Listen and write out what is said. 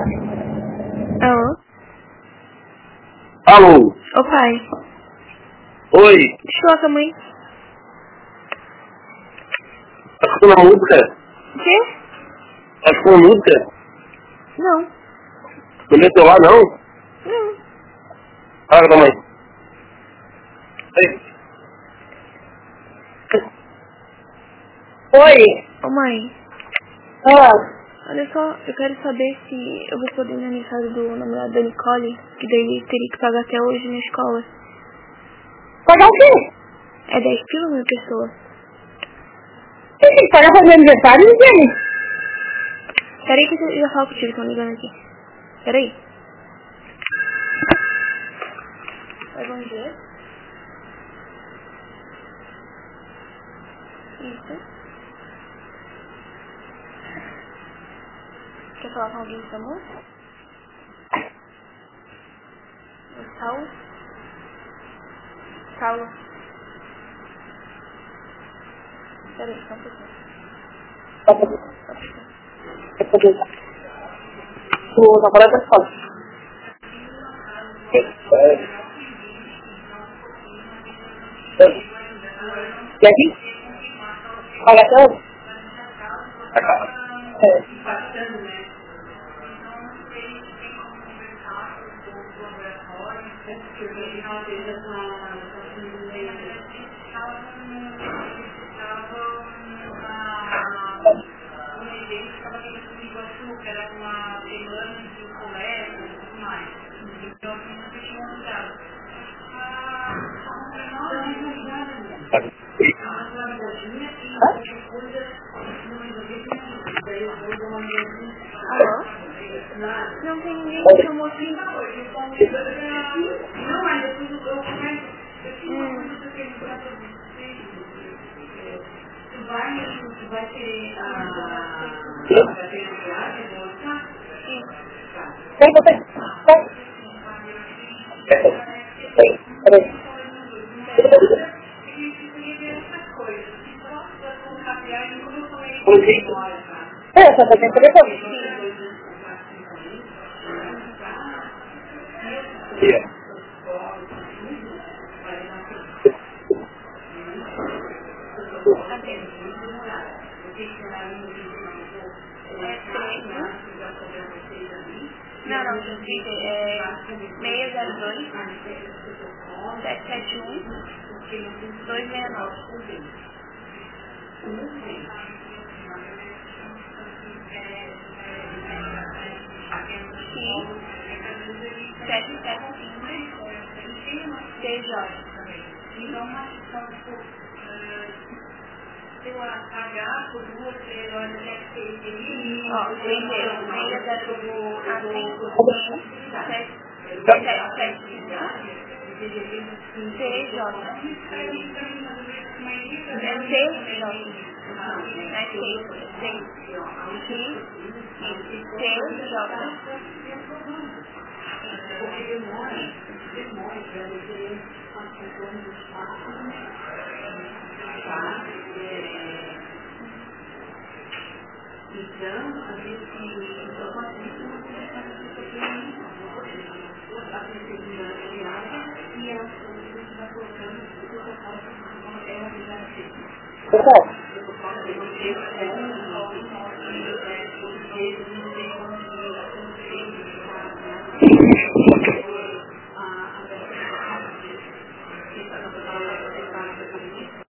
Alô? Alô? Ô pai. Oi? Choca, mãe. Tá escutando a música? O quê? Tá escutando a música? Não. No meu celular não? Não. Fala da mãe. Ei. Oi? Ô mãe. Ah. Olha só, eu quero saber se eu vou poder ir na aniversário do namorado da Nicole, que daí teria que pagar até hoje na escola. Pagar o quê? É 10 pila minha pessoa. Você tem que pagar pra meu aniversário, ninguém. Peraí que eu já falo contigo, estão ligando aqui. Peraí. Oi, bom dia. Isso. Quer falar com alguém do amor? O Saulo? Saulo. Peraí, só um pouquinho. O namorado é fácil. E aqui? Paga tanto? Alô? Não tem ninguém que chamou aqui. Quem você? Essa tá sem telefone? Não, não, diga, é 602 771 269. Sim, 775 6J. Ó, o endereço 601 Pessoal,